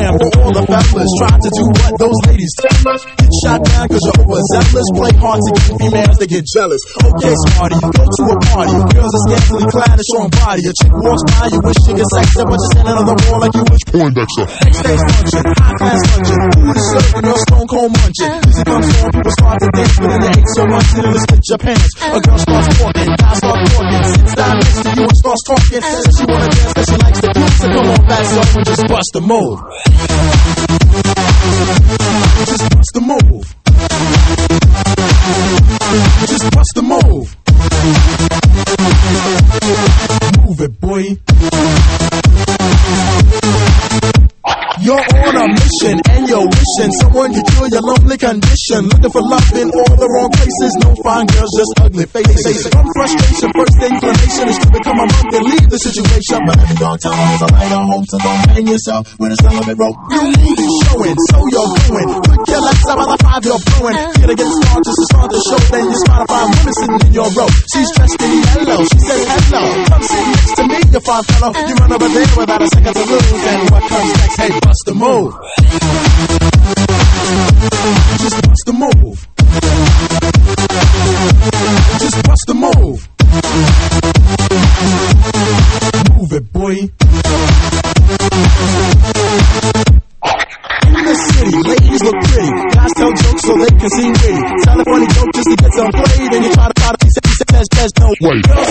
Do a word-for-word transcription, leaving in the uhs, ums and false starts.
slam for all the fellas. Try to do what those ladies tell us. Get shot down cause you're overzealous. Play hard to get females, they get jealous. Okay, smarty, you go to a party. Girls are scantily clad and showing body. A chick walks by, you wish you could sex her, but you're standing on the wall like you wish Poindexter. Next day's luncheon, high class luncheon. Food is served and you're stone cold munching. Music comes on, people start to dance, but then they hate so much that it'll split your pants. A girl starts walking, guys start talking. Sits down next to you and starts talking. Says she wanna dance cause she likes the beat. So come on, back up and just bust the move. Just bust the move. Just bust the move. Move it, boy. You're on a mission and you're wishing someone could cure your lonely condition. Looking for love in all the wrong places. No fine girls, just ugly faces. From frustration, first inclination is to become a monk and leave the situation. But every dog time is a lighter home, so don't hang yourself with a celibate rope. New movie showing, so you're going. Quick your legs up by the five you're blowing. Here to get started, just to start the show. Then you spot a fine woman sitting in your row. She's dressed in yellow, she says hello. Come sit next to me, you fine fellow. You run over there without a second to lose. And what comes next? Hey, bust the move. Just bust the move. Just bust the move. Move it, boy. In the city, ladies look pretty. Guys tell jokes so they can seem witty. Tell a funny joke just to get some play. Then you try to try to piece it, piece it, no way. Girls